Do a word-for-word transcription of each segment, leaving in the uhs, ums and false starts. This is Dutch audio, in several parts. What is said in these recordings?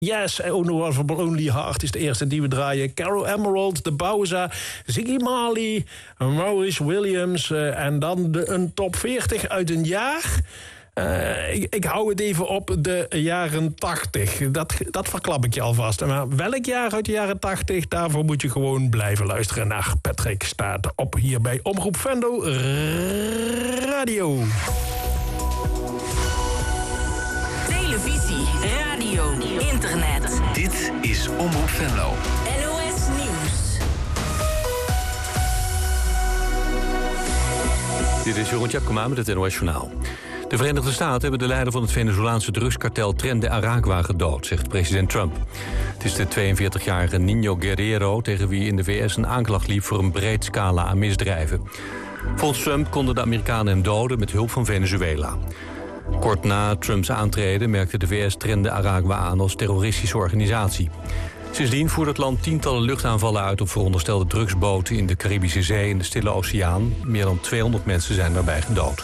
Yes, Unbelievable Only Heart is de eerste die we draaien. Carol Emerald, de Bowza, Ziggy Marley, Maurice Williams... Uh, en dan de, een top veertig uit een jaar... Uh, ik, ik hou het even op de jaren tachtig. Dat, dat verklap ik je alvast. Maar welk jaar uit de jaren tachtig? Daarvoor moet je gewoon blijven luisteren naar Patrick Staat op hier bij Omroep Venlo Radio. Televisie, radio, internet. Dit is Omroep Venlo. N O S Nieuws. Dit is Jeroen Tjepkema met het N O S Journaal. De Verenigde Staten hebben de leider van het Venezolaanse drugskartel Tren de Aragua gedood, zegt president Trump. Het is de tweeënveertigjarige Niño Guerrero tegen wie in de V S een aanklacht liep voor een breed scala aan misdrijven. Volgens Trump konden de Amerikanen hem doden met hulp van Venezuela. Kort na Trumps aantreden merkte de V S Tren de Aragua aan als terroristische organisatie. Sindsdien voert het land tientallen luchtaanvallen uit op veronderstelde drugsboten in de Caribische Zee en de Stille Oceaan. Meer dan tweehonderd mensen zijn daarbij gedood.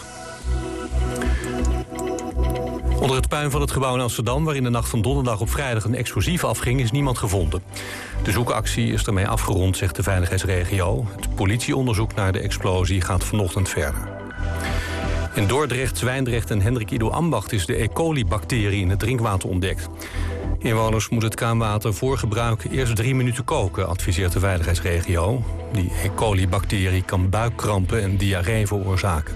Onder het puin van het gebouw in Amsterdam, waar in de nacht van donderdag op vrijdag een explosief afging, is niemand gevonden. De zoekactie is ermee afgerond, zegt de veiligheidsregio. Het politieonderzoek naar de explosie gaat vanochtend verder. In Dordrecht, Zwijndrecht en Hendrik Ido Ambacht is de E. coli-bacterie in het drinkwater ontdekt. Inwoners moeten het kraanwater voor gebruik eerst drie minuten koken, adviseert de veiligheidsregio. Die E. coli-bacterie kan buikkrampen en diarree veroorzaken.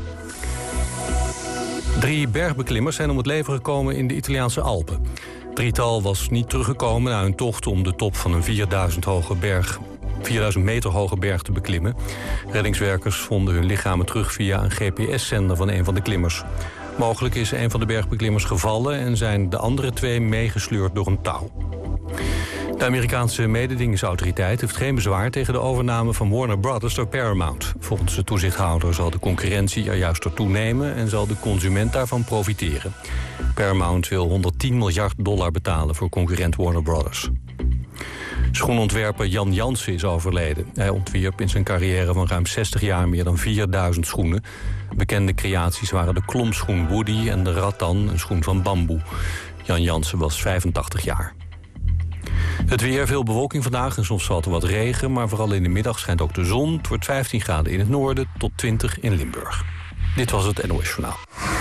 Drie bergbeklimmers zijn om het leven gekomen in de Italiaanse Alpen. Drietal was niet teruggekomen na hun tocht om de top van een vierduizend, hoge berg, vierduizend meter hoge berg te beklimmen. Reddingswerkers vonden hun lichamen terug via een G P S-zender van een van de klimmers. Mogelijk is een van de bergbeklimmers gevallen en zijn de andere twee meegesleurd door een touw. De Amerikaanse mededingingsautoriteit heeft geen bezwaar tegen de overname van Warner Brothers door Paramount. Volgens de toezichthouder zal de concurrentie er juist door toenemen en zal de consument daarvan profiteren. Paramount wil honderdtien miljard dollar betalen voor concurrent Warner Brothers. Schoenontwerper Jan Jansen is overleden. Hij ontwierp in zijn carrière van ruim zestig jaar meer dan vierduizend schoenen. Bekende creaties waren de klomschoen Woody en de Rattan, een schoen van bamboe. Jan Jansen was vijfentachtig jaar. Het weer, veel bewolking vandaag en soms valt er wat regen, maar vooral in de middag schijnt ook de zon. Het wordt vijftien graden in het noorden tot twintig in Limburg. Dit was het N O S Journaal.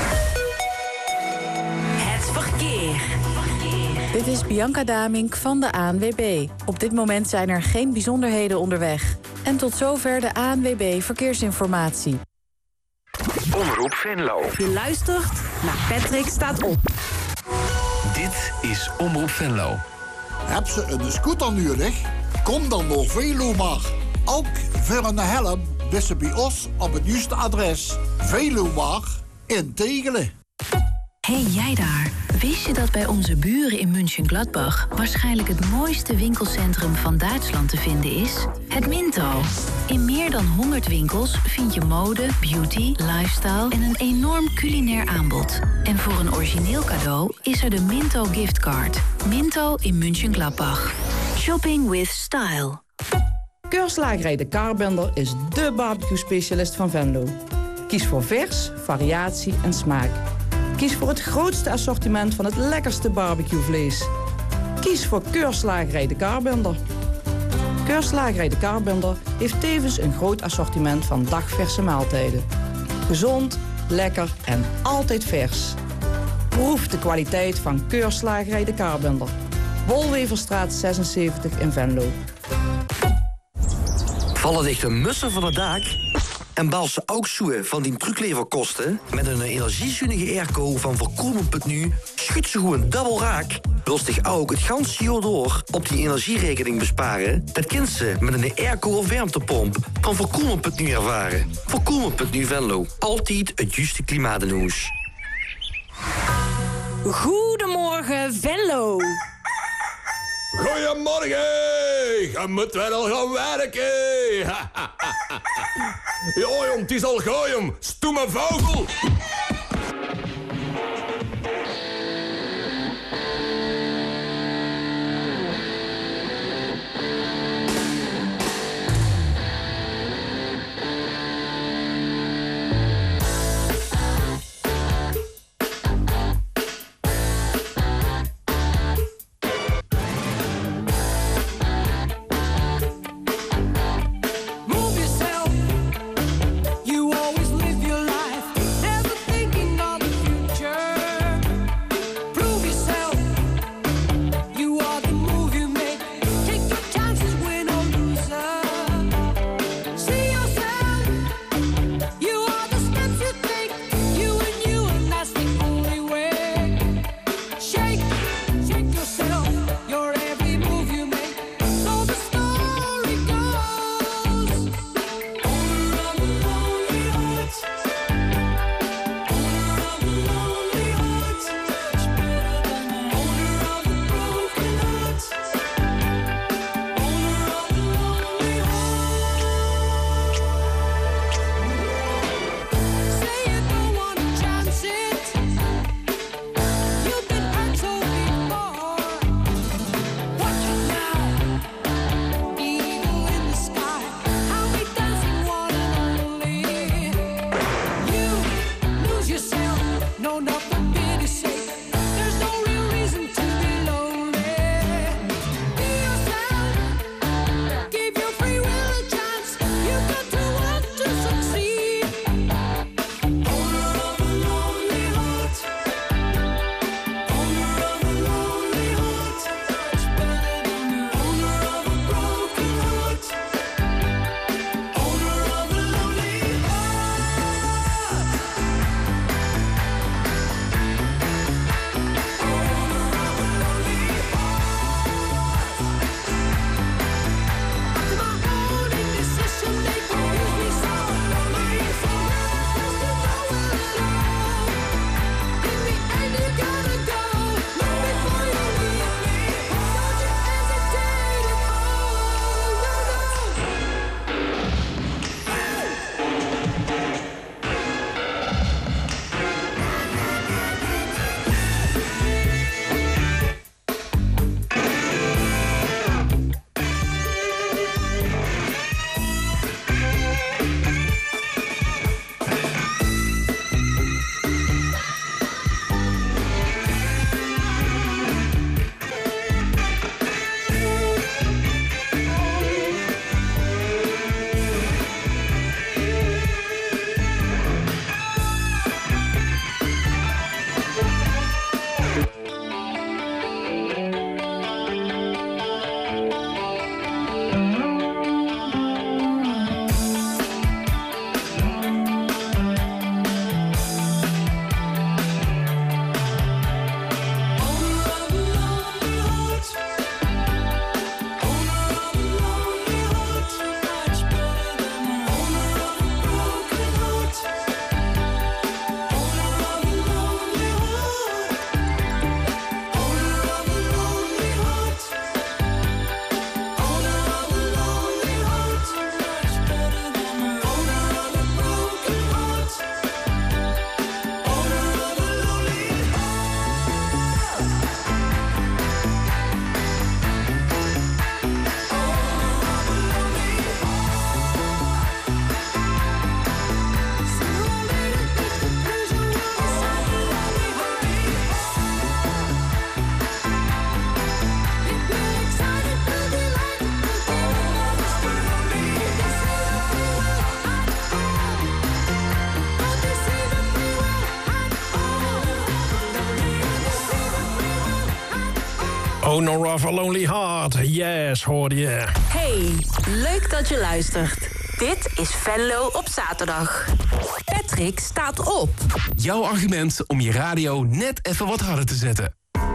Het verkeer. Dit is Bianca Damink van de A N W B. Op dit moment zijn er geen bijzonderheden onderweg. En tot zover de A N W B Verkeersinformatie. Omroep Venlo. Je luistert naar Patrick Staat Op. Dit is Omroep Venlo. Heb ze een scooter nodig? Kom dan naar Veluwmar. Ook voor een helm is ze bij ons op het juiste adres. Veluwmar in Tegelen. Hey jij daar, wist je dat bij onze buren in München-Gladbach waarschijnlijk het mooiste winkelcentrum van Duitsland te vinden is? Het Minto. In meer dan honderd winkels vind je mode, beauty, lifestyle en een enorm culinair aanbod. En voor een origineel cadeau is er de Minto giftcard. Minto in München-Gladbach. Shopping with style. Keurslagerij De Karbender is dé barbecue-specialist van Venlo. Kies voor vers, variatie en smaak. Kies voor het grootste assortiment van het lekkerste barbecuevlees. Kies voor Keurslagerij De Karbender. Keurslagerij De Karbender heeft tevens een groot assortiment van dagverse maaltijden. Gezond, lekker en altijd vers. Proef de kwaliteit van Keurslagerij De Karbender. Wolweverstraat zesenzeventig in Venlo. Vallen dicht de mussen van het dak? En bal ze ook zoe van die trucleverkosten? Met een energiezuinige airco van voorkomen punt nu schudt ze gewoon dubbel raak. Wil zich ook het ganse jaar door op die energierekening besparen? Dat kunt ze met een airco of warmtepomp van voorkomen punt nu ervaren. voorkomen punt nu Venlo. Altijd het juiste klimaat in huis. Goedemorgen Venlo. Goedemorgen, je moet wel gaan werken. Ja, jong, het is al gooi, jong. Stoeme vogel. Honor of a Lonely Heart, yes, hoorde je. Hey, leuk dat je luistert. Dit is Venlo op zaterdag. Patrick staat op. Jouw argument om je radio net even wat harder te zetten.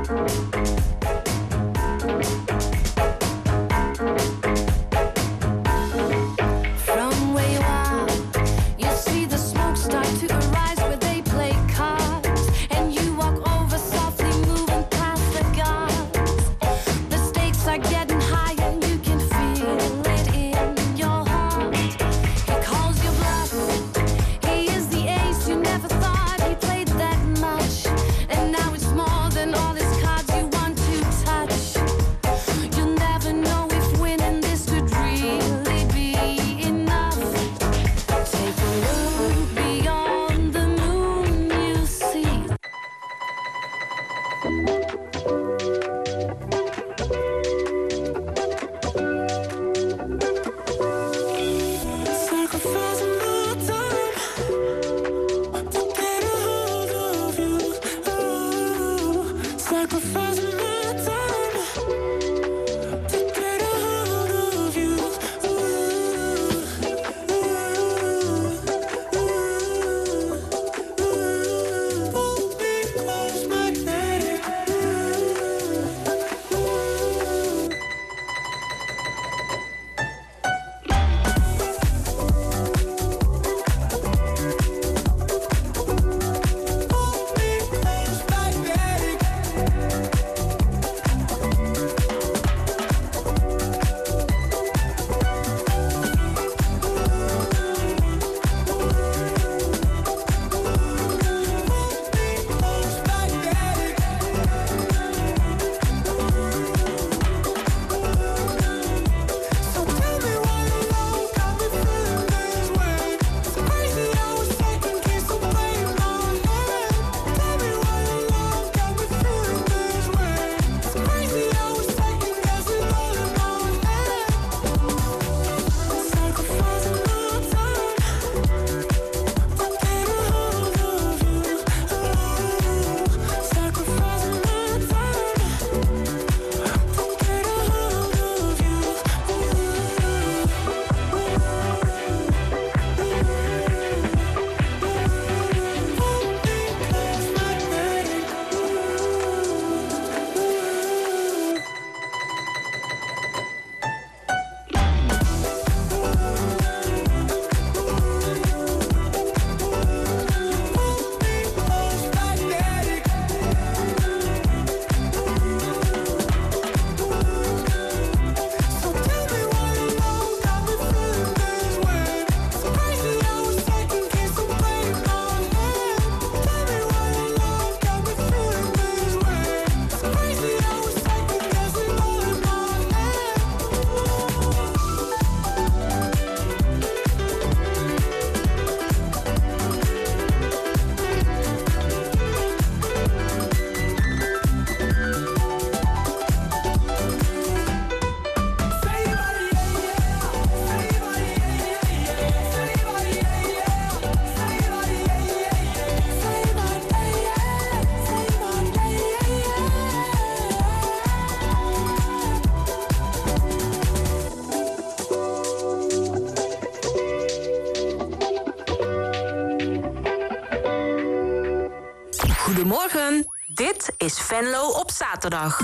Goedemorgen, dit is Venlo op zaterdag.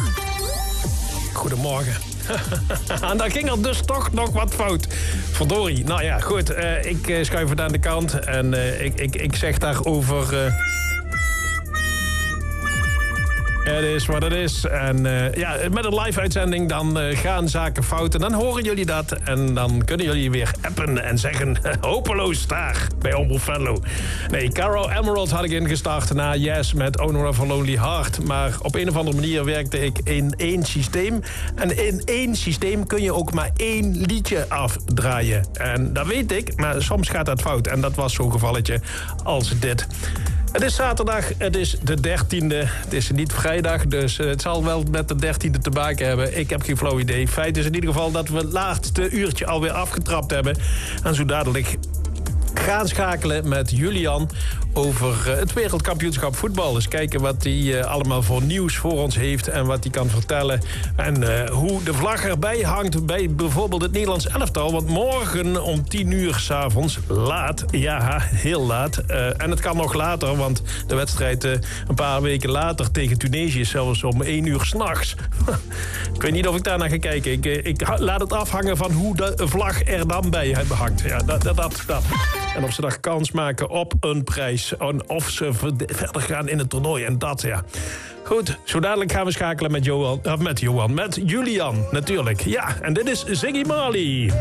Goedemorgen. En daar ging er dus toch nog wat fout. Verdorie. Nou ja, goed. Uh, ik uh, schuif het aan de kant. En uh, ik, ik, ik zeg daarover... Uh... Het is wat het is. En uh, ja, met een live-uitzending dan uh, gaan zaken fout. En dan horen jullie dat. En dan kunnen jullie weer appen en zeggen... hopeloos daar bij Omroep Venlo. Nee, Caro Emerald had ik ingestart na Yes met Honor of a Lonely Heart. Maar op een of andere manier werkte ik in één systeem. En in één systeem kun je ook maar één liedje afdraaien. En dat weet ik, maar soms gaat dat fout. En dat was zo'n gevalletje als dit. Het is zaterdag, het is de dertiende. Het is niet vrijdag, dus het zal wel met de dertiende te maken hebben. Ik heb geen flauw idee. Feit is in ieder geval dat we het laatste uurtje alweer afgetrapt hebben. En zo dadelijk gaan schakelen met Julian over uh, het wereldkampioenschap voetbal. Dus kijken wat hij uh, allemaal voor nieuws voor ons heeft en wat hij kan vertellen. En uh, hoe de vlag erbij hangt bij bijvoorbeeld het Nederlands elftal. Want morgen om tien uur 's avonds, laat, ja, heel laat. Uh, en het kan nog later, want de wedstrijd uh, een paar weken later tegen Tunesië is zelfs om één uur 's nachts. Ik weet niet of ik daar naar ga kijken. Ik, uh, ik laat het afhangen van hoe de vlag er dan bij hangt. Ja, dat, dat, dat, dat. En of ze daar kans maken op een prijs. En of ze verder gaan in het toernooi. En dat, ja. Goed, zo dadelijk gaan we schakelen met Johan. Uh, met Johan, met Julian, natuurlijk. Ja, en dit is Ziggy Marley.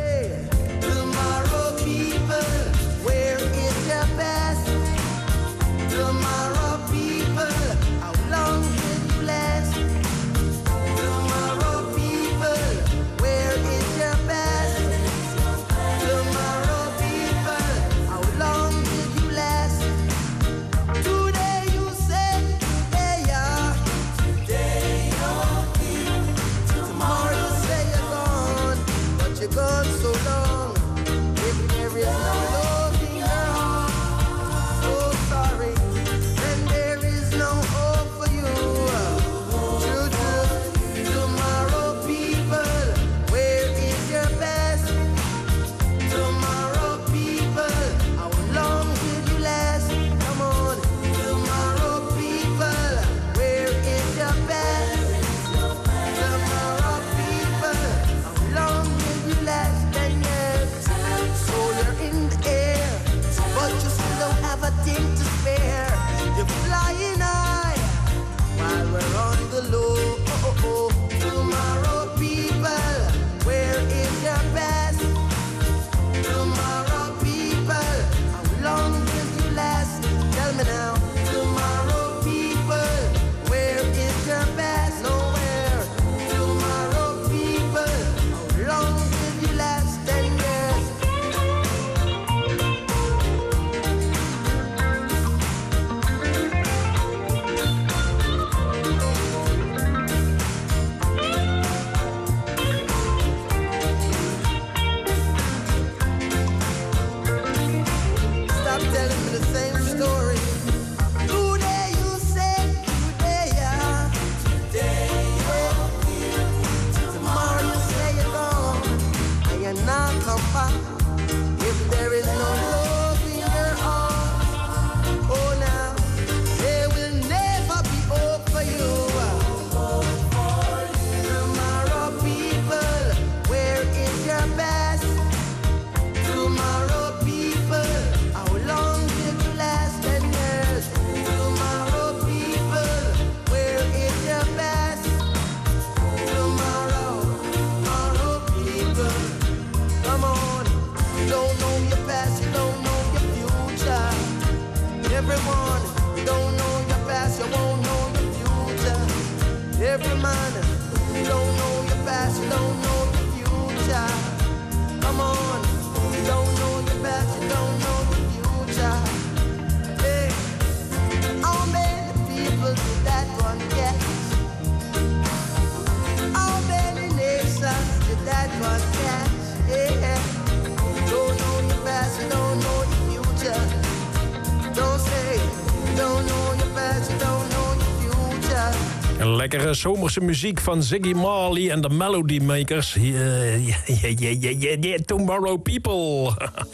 Lekkere zomerse muziek van Ziggy Marley en de Melody Makers. Yeah, yeah, yeah, yeah, yeah, yeah, Tomorrow People.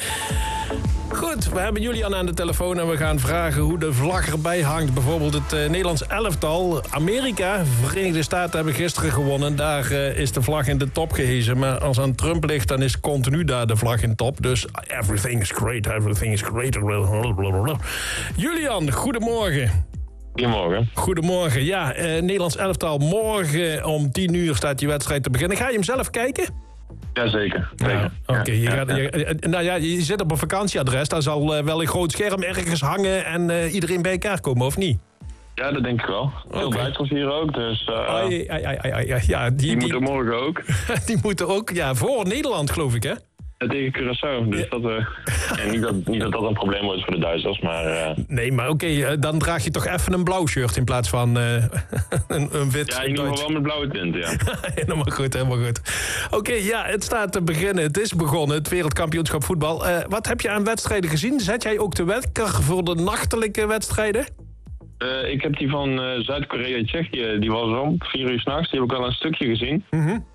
Goed, we hebben Julian aan de telefoon en we gaan vragen hoe de vlag erbij hangt. Bijvoorbeeld het uh, Nederlands elftal. Amerika, Verenigde Staten hebben gisteren gewonnen. Daar uh, is de vlag in de top gehezen. Maar als aan Trump ligt, dan is continu daar de vlag in top. Dus everything is great, everything is great. Julian, goedemorgen. Goedemorgen. Goedemorgen. Ja, uh, Nederlands elftal. Morgen om tien uur staat die wedstrijd te beginnen. Ga je hem zelf kijken? Jazeker. Ja, Oké, okay, ja, je, ja, je, ja. nou ja, je zit op een vakantieadres. Daar zal uh, wel een groot scherm ergens hangen en uh, iedereen bij elkaar komen, of niet? Ja, dat denk ik wel. Veel okay. Duitsers hier ook, dus... Uh, ai, ai, ai, ai, ai, ja, die, die, die moeten die, morgen ook. Die moeten ook, ja, voor Nederland, geloof ik, hè? Tegen Curaçao. Dus dat, uh, en niet, dat, niet dat dat een probleem wordt voor de Duitsers, maar... Uh... Nee, maar oké, okay, uh, dan draag je toch even een blauw shirt in plaats van uh, een, een wit. Ja, in ieder geval wel met blauwe tint, ja. helemaal goed, helemaal goed. Oké, okay, ja, het staat te beginnen. Het is begonnen, het wereldkampioenschap voetbal. Uh, wat heb je aan wedstrijden gezien? Zet jij ook de wekker voor de nachtelijke wedstrijden? Uh, ik heb die van uh, Zuid-Korea-Tsjechië, die was om vier uur 's nachts. Die heb ik al een stukje gezien. Mm-hmm.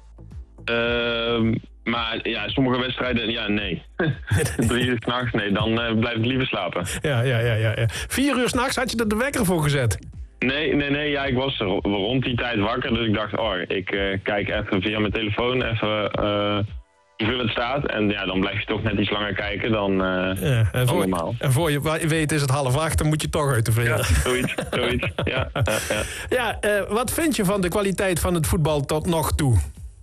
Uh, maar ja, sommige wedstrijden, ja, nee. Drie uur 's nachts, nee, dan uh, blijf ik liever slapen. Ja, ja, ja, ja, ja. Vier uur 's nachts had je er de wekker voor gezet? Nee, nee, nee, ja, ik was er rond die tijd wakker, dus ik dacht, oh, ik uh, kijk even via mijn telefoon even uh, hoeveel het staat. En ja, dan blijf je toch net iets langer kijken dan, uh, ja, en voor, dan normaal. En voor je weet is het half acht, dan moet je toch uit de veren. Ja, zoiets, zoiets, ja. Uh, ja, ja uh, wat vind je van de kwaliteit van het voetbal tot nog toe?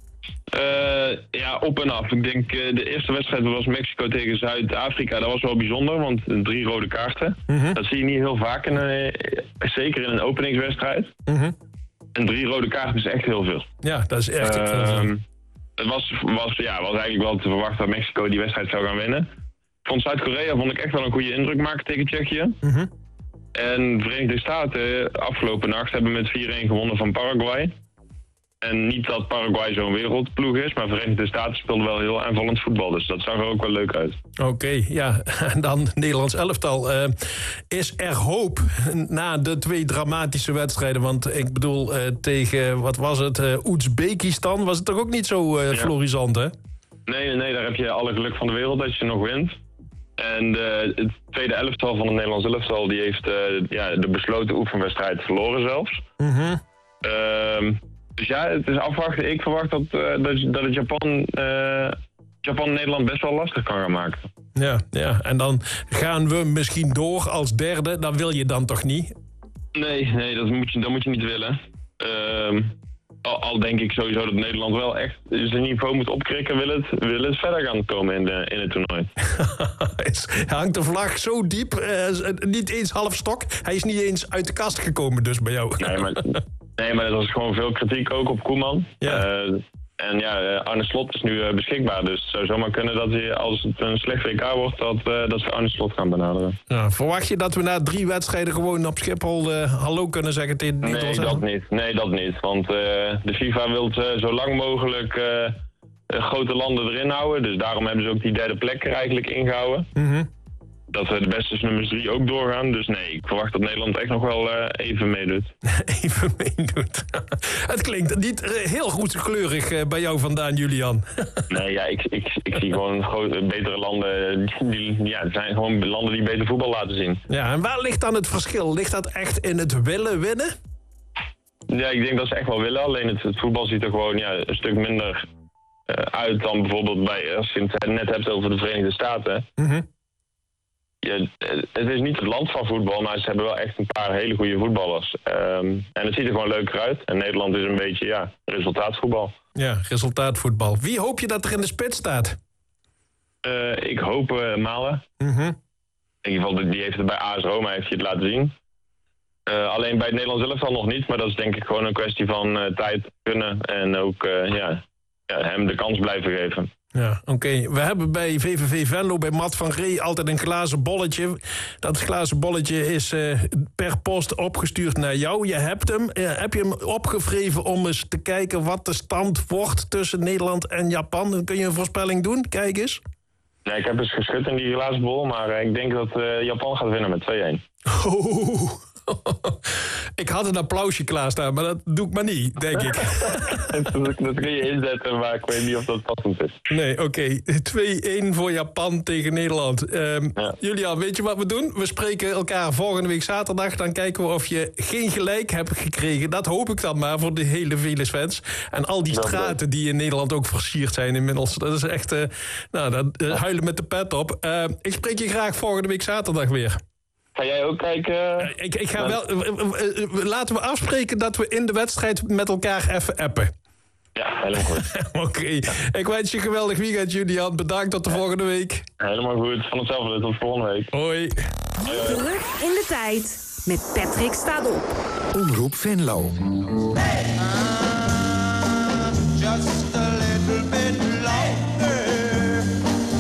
Uh, ja, op en af. Ik denk uh, de eerste wedstrijd was Mexico tegen Zuid-Afrika. Dat was wel bijzonder, want drie rode kaarten. Mm-hmm. Dat zie je niet heel vaak, in een, zeker in een openingswedstrijd. Mm-hmm. En drie rode kaarten is echt heel veel. Ja, dat is echt uh, heel veel. Het was, was, ja, was eigenlijk wel te verwachten dat Mexico die wedstrijd zou gaan winnen. Van Zuid-Korea vond ik echt wel een goede indruk maken tegen Tsjechië. Mm-hmm. En de Verenigde Staten afgelopen nacht hebben met vier-een gewonnen van Paraguay. En niet dat Paraguay zo'n wereldploeg is, maar Verenigde Staten speelde wel heel aanvallend voetbal. Dus dat zag er ook wel leuk uit. Oké, okay, ja. En dan Nederlands elftal. Uh, is er hoop na de twee dramatische wedstrijden? Want ik bedoel, uh, tegen, wat was het, uh, Oezbekistan was het toch ook niet zo uh, ja. florisant, hè? Nee, nee, daar heb je alle geluk van de wereld dat je nog wint. En de, het tweede elftal van het Nederlands elftal, die heeft uh, ja, de besloten oefenwedstrijd verloren zelfs. Mm-hmm. Uh, Dus ja, het is afwachten. Ik verwacht dat, uh, dat, dat het Japan, uh, Japan Nederland best wel lastig kan gaan maken. Ja, ja, en dan gaan we misschien door als derde. Dat wil je dan toch niet? Nee, nee, dat moet je, dat moet je niet willen. Uh, al, al denk ik sowieso dat Nederland wel echt zijn niveau moet opkrikken. Wil het, wil het verder gaan komen in, de, in het toernooi. Hangt de vlag zo diep, uh, niet eens half stok. Hij is niet eens uit de kast gekomen dus bij jou. Nee, maar... Nee, maar er was gewoon veel kritiek ook op Koeman. Ja. Uh, en ja, Arne Slot is nu uh, beschikbaar. Dus het zou zomaar kunnen dat hij, als het een slecht W K wordt, dat, uh, dat ze Arne Slot gaan benaderen. Ja, verwacht je dat we na drie wedstrijden gewoon op Schiphol uh, hallo kunnen zeggen tegen Nee, Nederland? dat niet. Nee, dat niet. Want uh, de FIFA wil uh, zo lang mogelijk uh, uh, grote landen erin houden. Dus daarom hebben ze ook die derde plek er eigenlijk ingehouden. Mm-hmm. Dat we de beste nummers drie ook doorgaan. Dus nee, ik verwacht dat Nederland echt nog wel uh, even meedoet. Even meedoet. Het klinkt niet uh, heel goed kleurig uh, bij jou vandaan, Julian. Nee, ja, ik, ik, ik zie gewoon grote, betere landen. Die, ja, het zijn gewoon landen die beter voetbal laten zien. Ja, en waar ligt dan het verschil? Ligt dat echt in het willen winnen? Ja, ik denk dat ze echt wel willen. Alleen het, het voetbal ziet er gewoon ja, een stuk minder uh, uit dan bijvoorbeeld bij, als je het net hebt over de Verenigde Staten. Mm-hmm. Ja, het is niet het land van voetbal, maar ze hebben wel echt een paar hele goede voetballers. Um, en het ziet er gewoon leuker uit. En Nederland is een beetje, ja, resultaatvoetbal. Ja, resultaatvoetbal. Wie hoop je dat er in de spits staat? Uh, ik hoop uh, Malen. Mm-hmm. In ieder geval, die heeft het bij A S Roma heeft hij het laten zien. Uh, alleen bij het Nederlands elftal nog niet, maar dat is denk ik gewoon een kwestie van uh, tijd kunnen. En ook uh, ja, ja, hem de kans blijven geven. Ja, oké. Okay. We hebben bij V V V Venlo, bij Matt van Ree, altijd een glazen bolletje. Dat glazen bolletje is uh, per post opgestuurd naar jou. Je hebt hem. Uh, heb je hem opgevreven om eens te kijken wat de stand wordt tussen Nederland en Japan? Dan kun je een voorspelling doen. Kijk eens. Nee, ik heb eens geschud in die glazen bol, maar uh, ik denk dat uh, Japan gaat winnen met twee-een. Oh. Ik had een applausje klaarstaan, maar dat doe ik maar niet, denk ik. dat, dat kun je inzetten, maar ik weet niet of dat passend is. Nee, oké. Okay. twee-een voor Japan tegen Nederland. Um, ja. Julian, weet je wat we doen? We spreken elkaar volgende week zaterdag. Dan kijken we of je geen gelijk hebt gekregen. Dat hoop ik dan maar voor de hele Velesfans. En al die straten die in Nederland ook versierd zijn inmiddels. Dat is echt, uh, nou, dat, uh, huilen met de pet op. Uh, ik spreek je graag volgende week zaterdag weer. Ga jij ook kijken? Uh, ik, ik ga wel. Uh, uh, uh, laten we afspreken dat we in de wedstrijd met elkaar even appen. Ja, helemaal goed. Oké. Okay. Ja. Ik wens je een geweldig weekend, Julian. Bedankt, tot de ja. volgende week. Helemaal goed. Van hetzelfde, tot volgende week. Hoi. Terug in de tijd met Patrick Stadel. Omroep Venlo. Hey. Uh, just a little bit longer.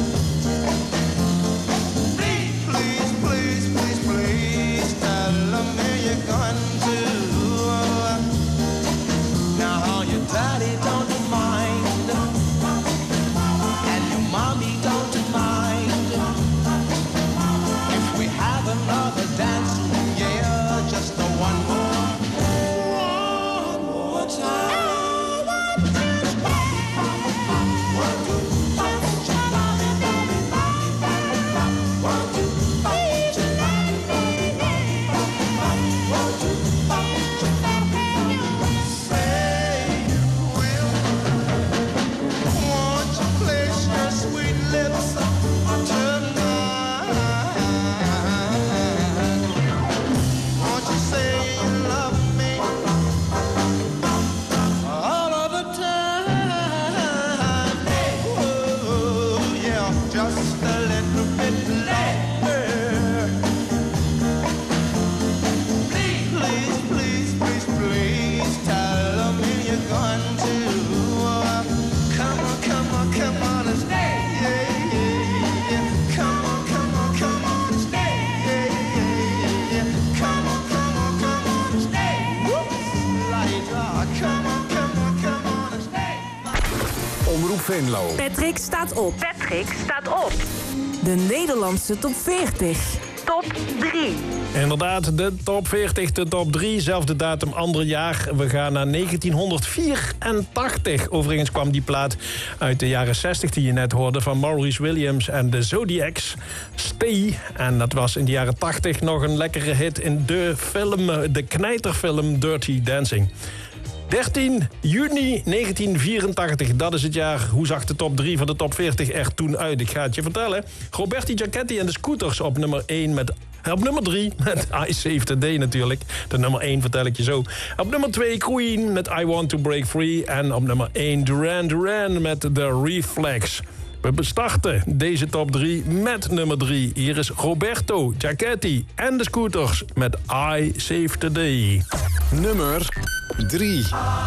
Omroep Venlo. Patrick staat op. Patrick staat op. De Nederlandse top veertig. Top drie. Inderdaad, de top veertig, de top drie. Zelfde datum, ander jaar. We gaan naar negentienhonderdvierentachtig. Overigens kwam die plaat uit de jaren zestig... die je net hoorde van Maurice Williams en de Zodiacs. Stay. En dat was in de jaren tachtig nog een lekkere hit... in de film, de knijterfilm Dirty Dancing. dertien juni negentien vierentachtig, dat is het jaar. Hoe zag de top drie van de top veertig er toen uit? Ik ga het je vertellen. Roberti Giachetti en de Scooters op nummer één met... Op nummer drie met I Save the Day natuurlijk. De nummer één vertel ik je zo. Op nummer twee Queen met I Want to Break Free. En op nummer één Duran Duran met The Reflex. We bestarten deze top drie met nummer drie. Hier is Roberto Giachetti en de Scooters met I Save the Day. Nummer drie.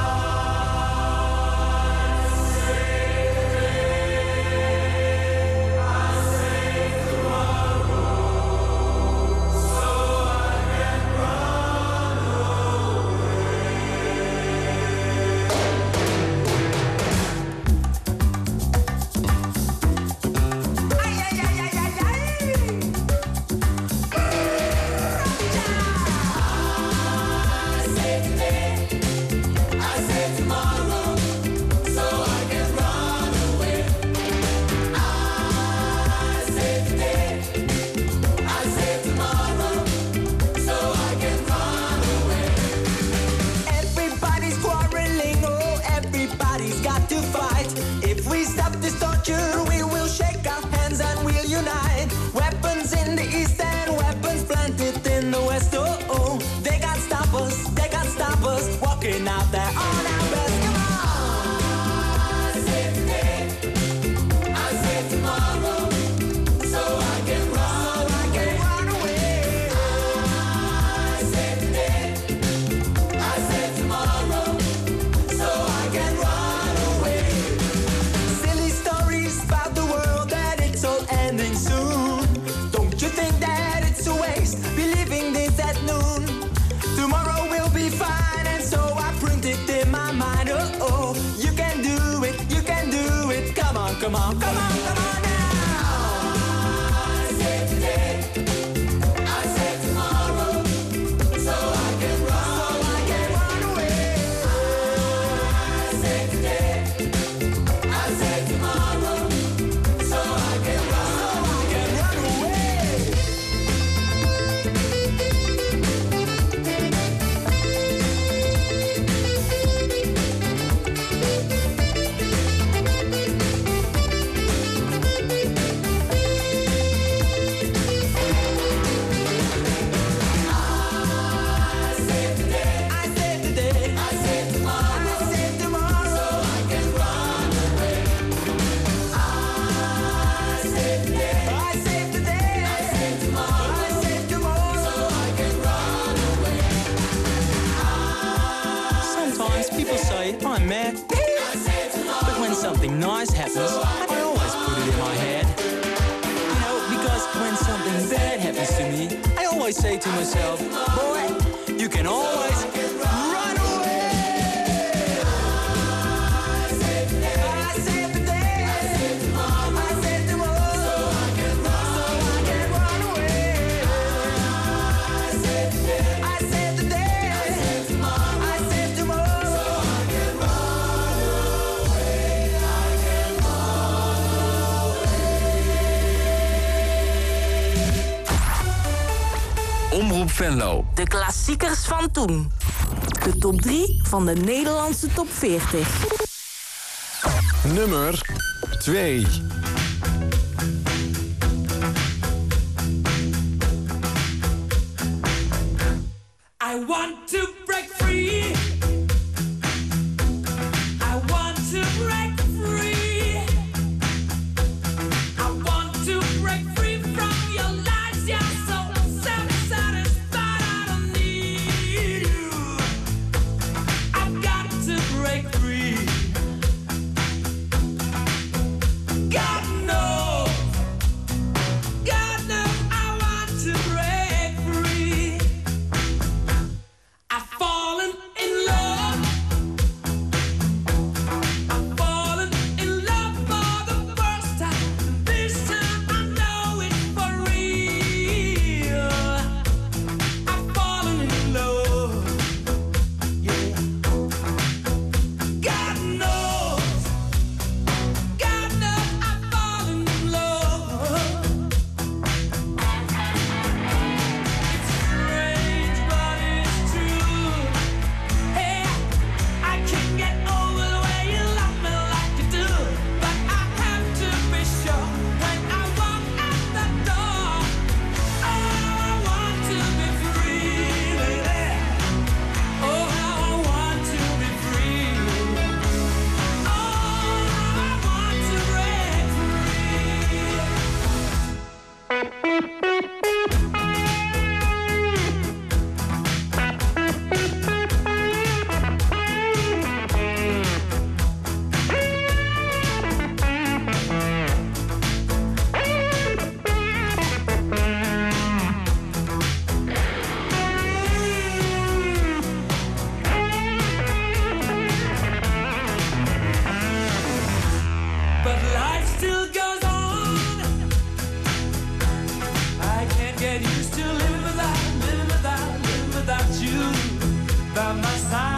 Come on, come on, come on now. I save today, I save tomorrow, so I can run, so I can run away. I save today, I save tomorrow, so I can run, so I can run I'm mad, but when something nice happens, I always put it in my head. You know, because when something bad happens to me, I always say to myself, boy, you can always run away. I save the day, I save the day, I save tomorrow, I save tomorrow, so I can run, so I can run away. I save the day, I save the day, I save tomorrow, I save tomorrow, so I can run away, I can run away. Omroep Venlo. De klassiekers van toen. De top drie van de Nederlandse top veertig. Nummer twee. I want to break free. I want to break free. I want to break free from your lies. You're so self-satisfied. I don't need you. I've got to break free. God knows. God knows I want to break free. I still goes on. I can't get used to living without, living without, living without you by my side.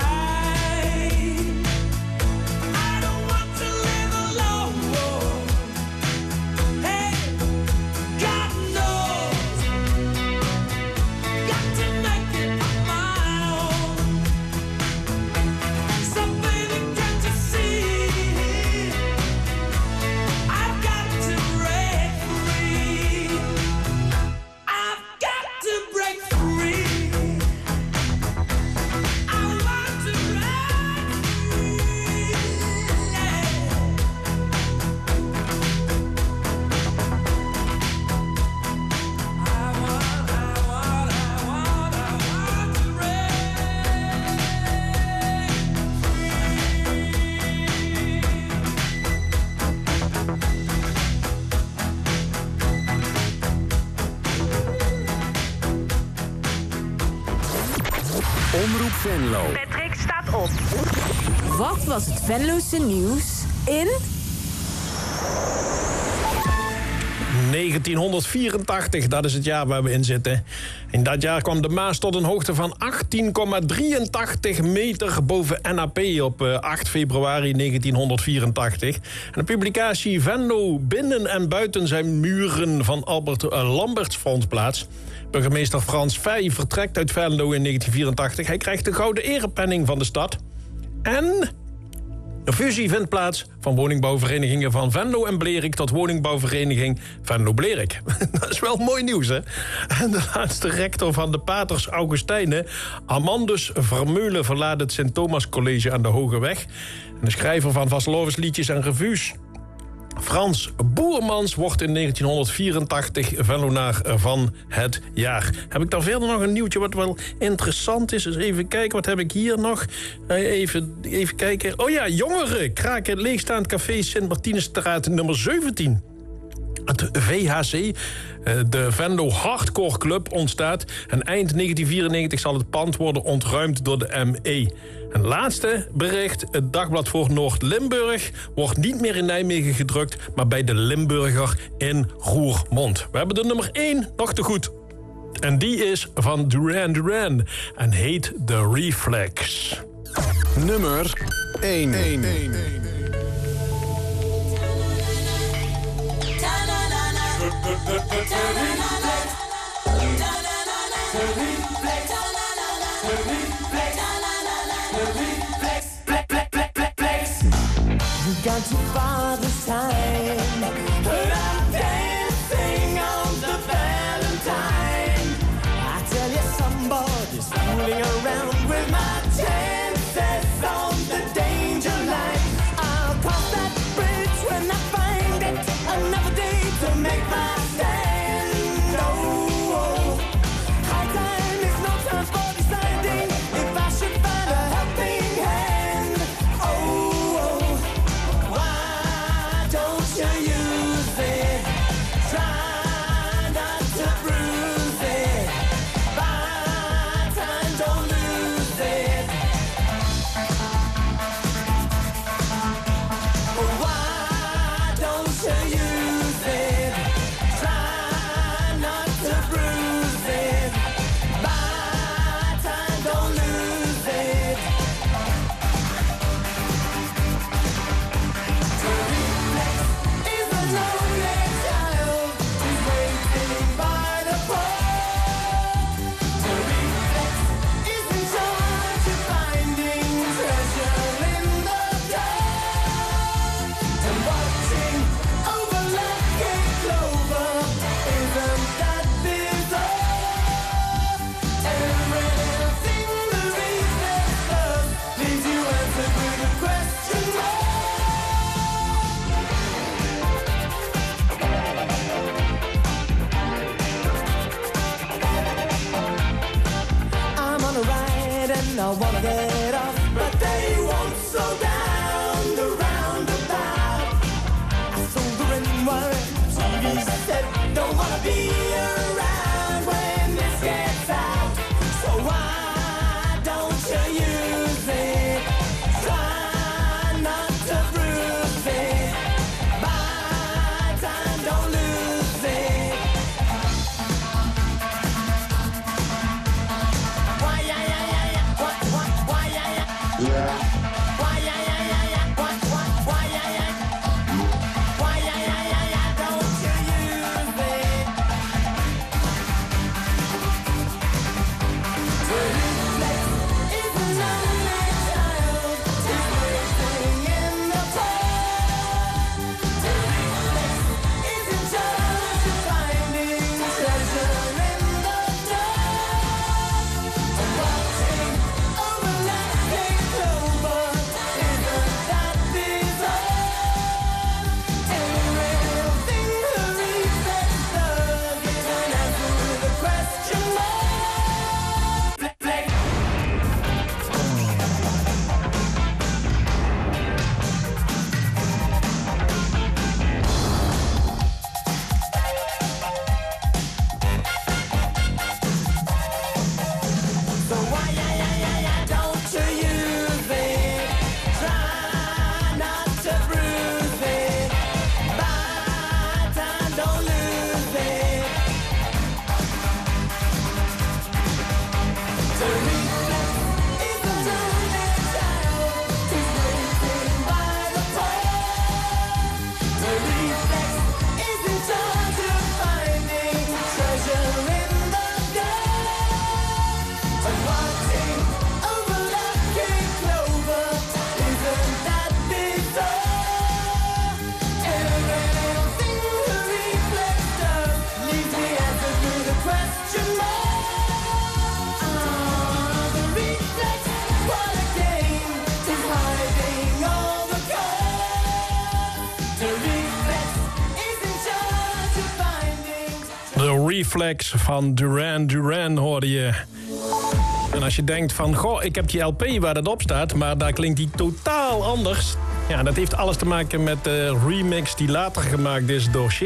I don't want to live alone. Hey, God knows, got to make it on my own. So baby, can't you see? I've got to break free. I've got to break free. I want to break free. I want, I want, I want, I want to break Omroep Venlo. Patrick staat op. Wat was het Venlose nieuws in... negentienhonderdvierentachtig, dat is het jaar waar we in zitten. In dat jaar kwam de Maas tot een hoogte van achttien komma drieëntachtig meter boven N A P op eh, acht februari negentienhonderdvierentachtig. En de publicatie Venlo binnen en buiten zijn muren van Albert eh, Lambertsfonds plaats. Burgemeester Frans Vij vertrekt uit Venlo in negentien vierentachtig. Hij krijgt de gouden erepenning van de stad. En een fusie vindt plaats van woningbouwverenigingen van Venlo en Blerik tot woningbouwvereniging Venlo-Blerik. Dat is wel mooi nieuws, hè? En de laatste rector van de Paters Augustijnen, Amandus Vermeulen, verlaat het Sint-Thomas College aan de Hoge Weg. En de schrijver van vastelovensliedjes en revues, Frans Boermans, wordt in negentienhonderdvierentachtig Venlonaar van het jaar. Heb ik daar verder nog een nieuwtje wat wel interessant is? Dus even kijken, wat heb ik hier nog? Even, even kijken. Oh ja, jongeren kraken leegstaand café Sint-Martinusstraat nummer zeventien. Het V H C, de Venlo Hardcore Club, ontstaat. En eind negentien vierennegentig zal het pand worden ontruimd door de M E. Een laatste bericht. Het Dagblad voor Noord-Limburg wordt niet meer in Nijmegen gedrukt, maar bij de Limburger in Roermond. We hebben de nummer één nog te goed. En die is van Duran Duran en heet The Reflex. Nummer één. We've gone too far this time, but I'm dancing on the Valentine. I tell you, somebody's fooling around with my chances on the danger line. I'll cross that bridge when I find it. Another day to make my stand. Oh, oh. High time is no time for deciding if I should find a helping hand. Oh, oh. Why don't you use it? Try Reflex van Duran Duran hoorde je. En als je denkt van, goh, ik heb die L P waar dat op staat, maar daar klinkt die totaal anders. Ja, dat heeft alles te maken met de remix die later gemaakt is door Chic.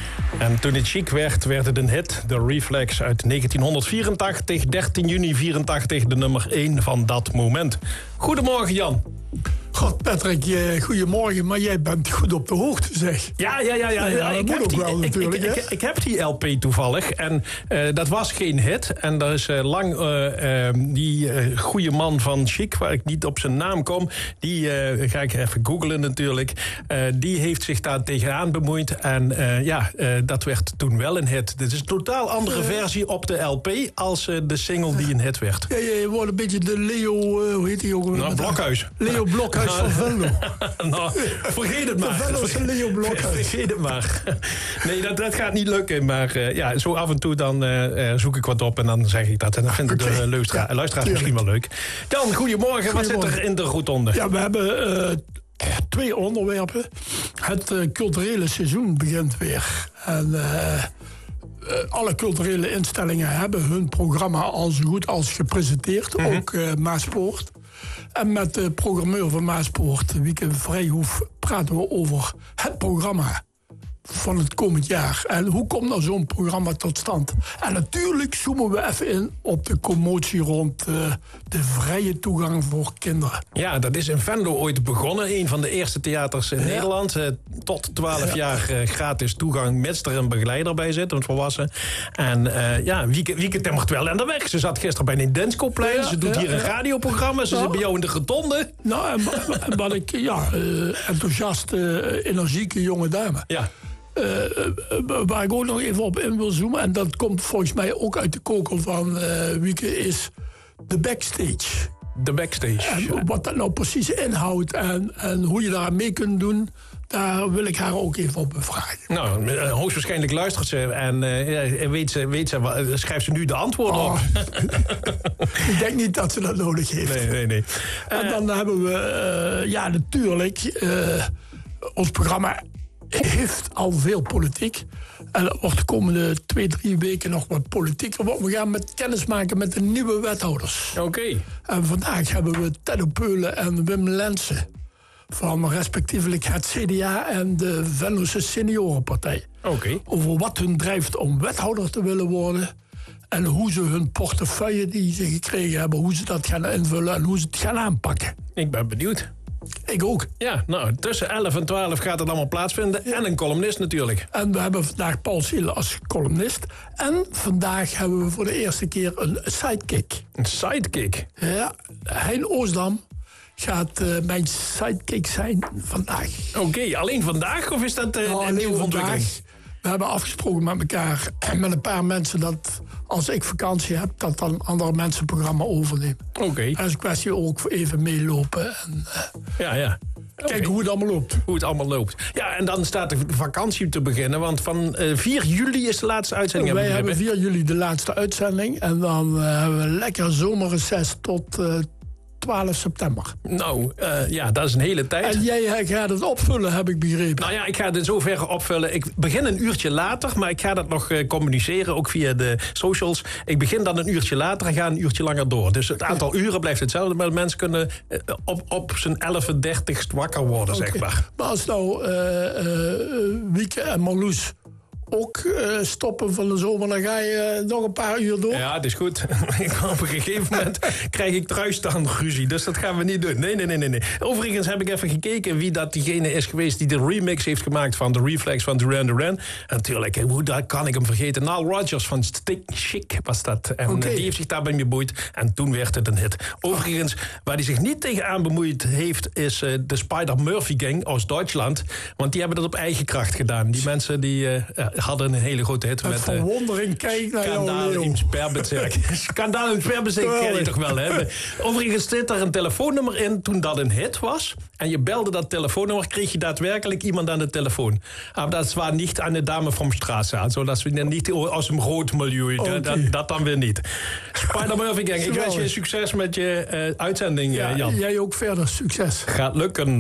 En toen het chic werd, werd het een hit. De Reflex uit negentienhonderdvierentachtig, dertien juni vierentachtig, de nummer één van dat moment. Goedemorgen, Jan. God, Patrick, eh, goedemorgen, maar jij bent goed op de hoogte, zeg. Ja, ja, ja. ja, ja, ja dat ik, moet heb ook die, wel ik, natuurlijk, ik, hè? ik, ik heb die L P toevallig en uh, dat was geen hit. En daar is uh, lang uh, uh, die uh, goede man van Chic, waar ik niet op zijn naam kom, die uh, ga ik even googlen natuurlijk. Uh, die heeft zich daar tegenaan bemoeid en uh, ja, uh, dat werd toen wel een hit. Dit is een totaal andere versie op de L P als uh, de single die een hit werd. Ja, je wordt een beetje de Leo, uh, hoe heet die ook? Nou, Blokhuis. Leo Blokhuis van Venlo. Nou, vergeet het maar. Venlo is een Leo Blokhuis. Vergeet het maar. Nee, dat, dat gaat niet lukken. Maar uh, ja, zo af en toe dan uh, zoek ik wat op en dan zeg ik dat. En dan vind ik de luistera- ja, luisteraars misschien wel leuk. Jan, goedemorgen. Wat zit er in de rotonde? Ja, we hebben uh, twee onderwerpen. Het uh, culturele seizoen begint weer. En uh, uh, alle culturele instellingen hebben hun programma al zo goed als gepresenteerd. Mm-hmm. Ook uh, Maaspoort. En met de programmeur van Maaspoort, Wieke Vrijhoef, praten we over het programma van het komend jaar. En hoe komt nou zo'n programma tot stand? En natuurlijk zoomen we even in op de commotie rond uh, de vrije toegang voor kinderen. Ja, dat is in Venlo ooit begonnen. Een van de eerste theaters in ja. Nederland. Uh, tot twaalf ja. jaar uh, gratis toegang, mits er een begeleider bij zit, een volwassen. En uh, ja, Wieke, Wieke timmert wel aan de weg. Ze zat gisteren bij een Denskoplein. Ja, ze doet ja, hier een ja. radioprogramma. Ze ja. zit bij jou in de rotonde. Nou, en, en wat ik, ja, uh, enthousiaste, uh, energieke jonge dame. Ja. Uh, uh, waar ik ook nog even op in wil zoomen, en dat komt volgens mij ook uit de koker van uh, Wieke, is de backstage. De backstage. En wat dat nou precies inhoudt en, en hoe je daar mee kunt doen, daar wil ik haar ook even op bevragen. Nou, hoogstwaarschijnlijk luistert ze en uh, weet ze, weet ze, schrijft ze nu de antwoorden oh. op. Ik denk niet dat ze dat nodig heeft. Nee, nee, nee. En uh, dan hebben we, uh, ja, natuurlijk, uh, ons programma heeft al veel politiek. En dat wordt de komende twee, drie weken nog wat politieker. Want we gaan met kennis maken met de nieuwe wethouders. Oké. Okay. En vandaag hebben we Teddo Peulen en Wim Lensen van respectievelijk het C D A en de Venlose Seniorenpartij. Oké. Okay. Over wat hun drijft om wethouder te willen worden. En hoe ze hun portefeuille die ze gekregen hebben, hoe ze dat gaan invullen en hoe ze het gaan aanpakken. Ik ben benieuwd. Ik ook. Ja, nou, tussen elf en twaalf gaat het allemaal plaatsvinden. Ja. En een columnist natuurlijk. En we hebben vandaag Paul Ziel als columnist. En vandaag hebben we voor de eerste keer een sidekick. Een sidekick? Ja, Hein Oosdam gaat uh, mijn sidekick zijn vandaag. Oké, okay, alleen vandaag of is dat uh, nou, een nieuwe ontwikkeling? We hebben afgesproken met elkaar en met een paar mensen dat als ik vakantie heb, dat dan andere mensen het programma overnemen. Oké. Okay. En is een kwestie ook even meelopen en uh, ja, ja. Kijken okay. hoe het allemaal loopt. Hoe het allemaal loopt. Ja, en dan staat de vakantie te beginnen, want van uh, vier juli is de laatste uitzending. Wij hebben vier juli de laatste uitzending en dan uh, hebben we lekker zomerreces tot uh, twaalf september. Nou, uh, ja, dat is een hele tijd. En jij gaat het opvullen, heb ik begrepen. Nou ja, ik ga het in zoverre opvullen. Ik begin een uurtje later, maar ik ga dat nog uh, communiceren, ook via de socials. Ik begin dan een uurtje later en ga een uurtje langer door. Dus het aantal ja. uren blijft hetzelfde, maar mensen kunnen uh, op, op zijn elf dertigst wakker worden, okay. zeg maar. Maar als nou uh, uh, Wieke en Marloes ook uh, stoppen van de zomer, dan ga je uh, nog een paar uur door. Ja, dat is goed. Op een gegeven moment krijg ik truistaanruzie, dus dat gaan we niet doen. Nee, nee, nee, nee. Overigens heb ik even gekeken wie dat diegene is geweest die de remix heeft gemaakt van de Reflex van Duran Duran. En natuurlijk, hoe daar kan ik hem vergeten? Nile Rodgers van Stick Chic was dat. En okay. die heeft zich daarbij beboeid en toen werd het een hit. Overigens, waar hij zich niet tegenaan bemoeid heeft, is uh, de Spider-Murphy Gang uit Duitsland. Want die hebben dat op eigen kracht gedaan. Die mensen die Uh, hadden een hele grote hit met met verwondering kijk naar Skandaal in Sperrbezirk. Skandaal in Sperrbezirk ken je toch wel, hè? Overigens zit er een telefoonnummer in toen dat een hit was. En je belde dat telefoonnummer, kreeg je daadwerkelijk iemand aan de telefoon. Maar dat was niet aan de dame van Straße aan. Zodat we niet aus dem roodmilieu. Okay. Dat, dat dan weer niet. Spider-Murphy Gang, ik wens je succes met je uh, uitzending, ja, Jan. Jij ook verder, succes. Gaat lukken.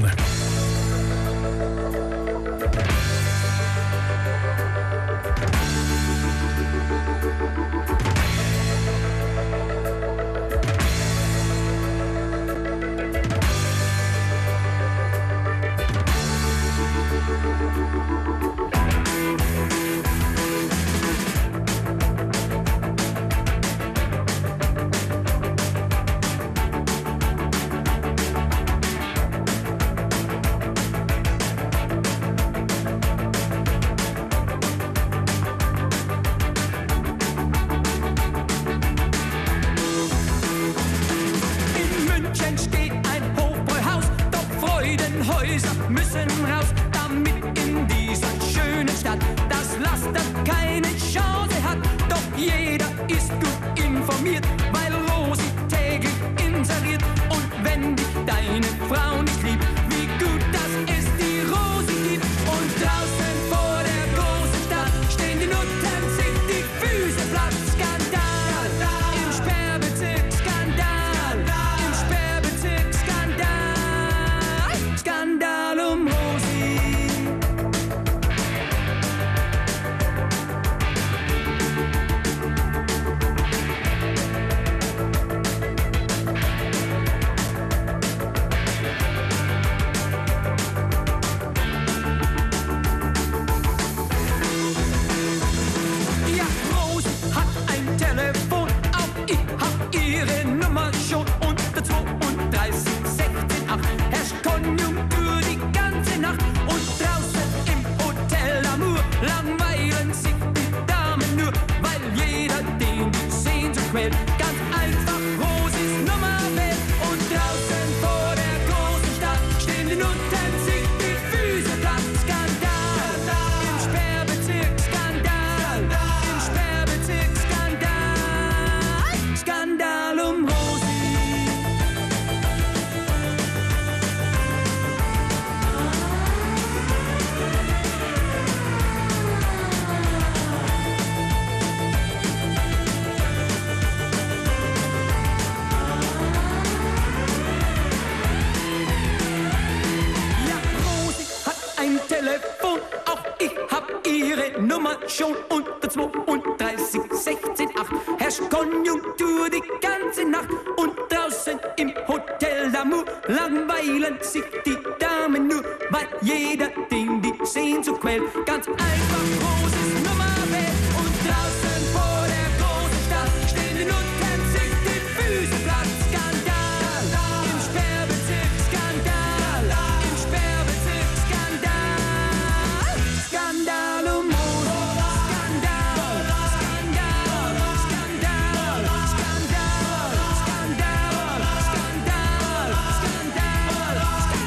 Telefon, auch ich hab Ihre Nummer schon unter zweiunddreißig sechzehn acht. Herrscht Konjunktur die ganze Nacht und draußen im Hotel d'Amour langweilen sich die Damen nur, weil jeder den die Sehnsucht quält. Ganz einfach großes Nummer wählt und draußen vor der großen Stadt stehen die Nutten sich die Füße platt. Skandal, im Sperrbezirk, Skandal, im Sperrbezirk, Skandal, Skandal um Mode, Skandal, Skandal, Skandal, Skandal, Skandal, Skandal, Skandal,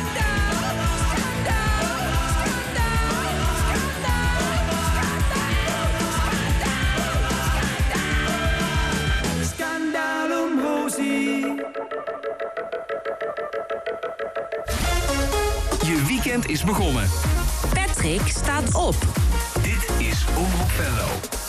Skandal um Rosi. Je weekend is begonnen. Patrick staat op. Dit is Omroep Venlo.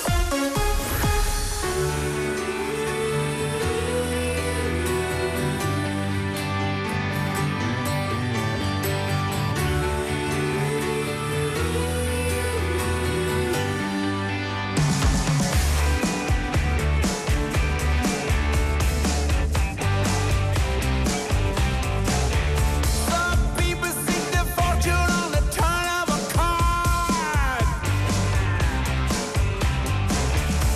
People seek their fortune on the turn of a card.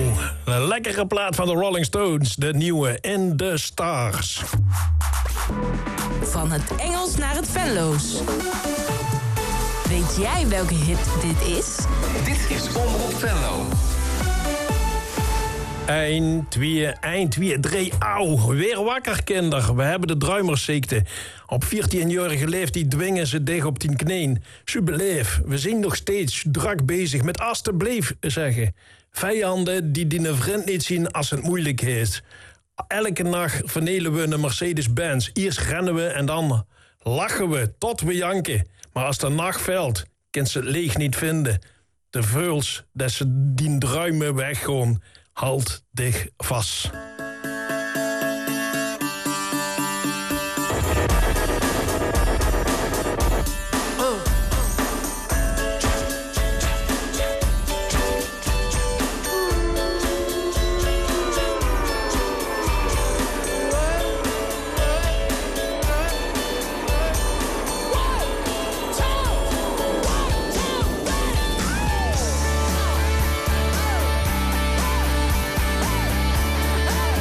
Een lekkere plaat van de Rolling Stones, de nieuwe In The Stars. Van het Engels naar het Venlo's. Weet jij welke hit dit is? Dit is Omroep Venlo. één, twee, één, twee, drie, auw. Weer wakker, kinder. We hebben de druimersziekte. Op veertienjarige leeftijd dwingen ze dicht op tien knieën. Ze beleef, we zijn nog steeds druk bezig met alstublieft zeggen. Vijanden die die een vriend niet zien als het moeilijk is. Elke nacht vernelen we een Mercedes-Benz. Eerst rennen we en dan lachen we tot we janken. Maar als de nacht valt, kan ze het leeg niet vinden. De veuls dat ze die druimen weggaan, halt dich vast. Hey!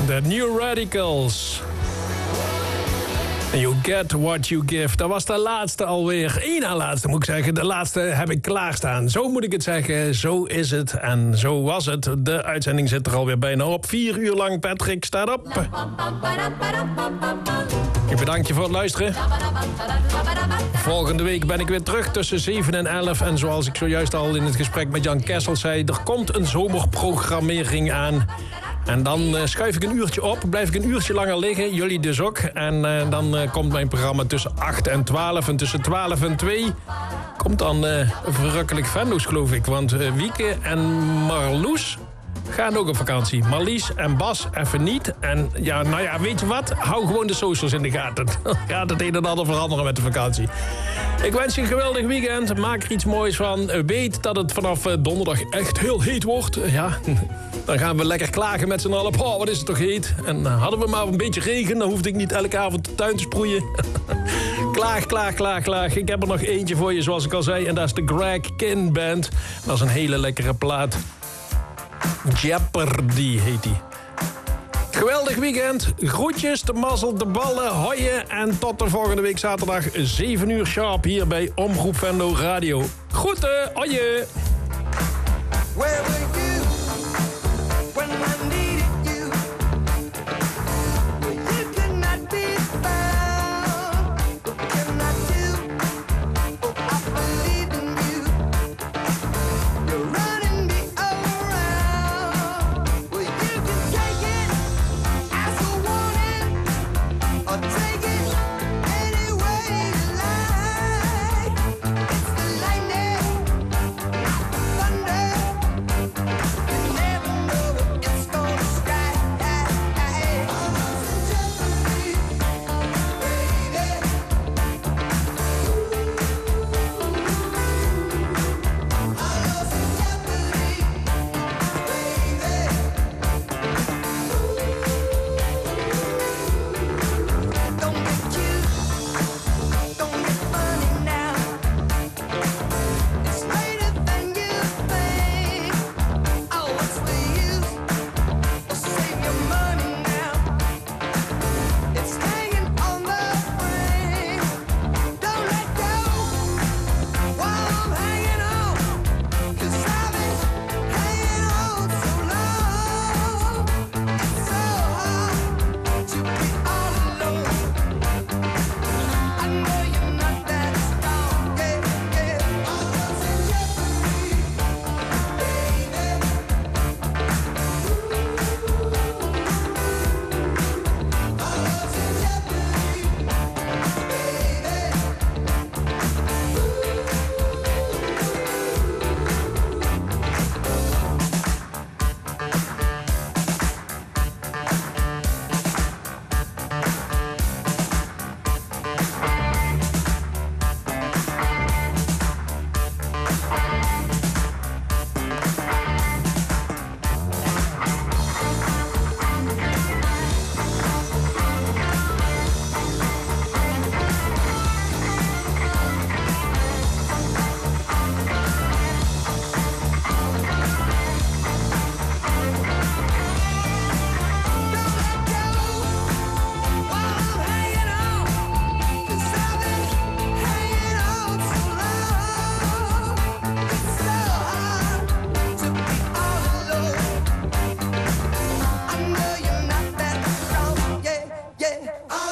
The New Radicals. You get what you give. Dat was de laatste alweer. Eén na laatste moet ik zeggen. De laatste heb ik klaarstaan. Zo moet ik het zeggen. Zo is het. En zo was het. De uitzending zit er alweer bijna op. Vier uur lang, Patrick, staat op. Ik bedank je voor het luisteren. Volgende week ben ik weer terug tussen zeven en elf. En zoals ik zojuist al in het gesprek met Jan Kessel zei... er komt een zomerprogrammering aan... En dan uh, schuif ik een uurtje op, blijf ik een uurtje langer liggen, jullie dus ook. En uh, dan uh, komt mijn programma tussen acht en twaalf. En tussen twaalf en twee komt dan uh, verrukkelijk Venlo's, geloof ik. Want uh, Wieke en Marloes gaan ook op vakantie. Marlies en Bas even niet. En ja, nou ja, weet je wat? Hou gewoon de socials in de gaten. Dan gaat het een en ander veranderen met de vakantie. Ik wens je een geweldig weekend. Maak er iets moois van. Weet dat het vanaf uh, donderdag echt heel heet wordt. Ja... Dan gaan we lekker klagen met z'n allen. Oh, wat is het toch heet. En hadden we maar een beetje regen, dan hoefde ik niet elke avond de tuin te sproeien. Klaag, klaag, klaag, klaag. Ik heb er nog eentje voor je, zoals ik al zei. En dat is de Greg Kihn Band. Dat is een hele lekkere plaat. Jeopardy heet die. Geweldig weekend. Groetjes, de mazzel, de ballen, hooien. En tot de volgende week zaterdag, zeven uur sharp, hier bij Omroep Venlo Radio. Groeten, hooie.